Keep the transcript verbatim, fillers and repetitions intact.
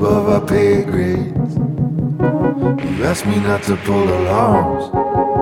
above our pay grades. You asked me not to pull alarms.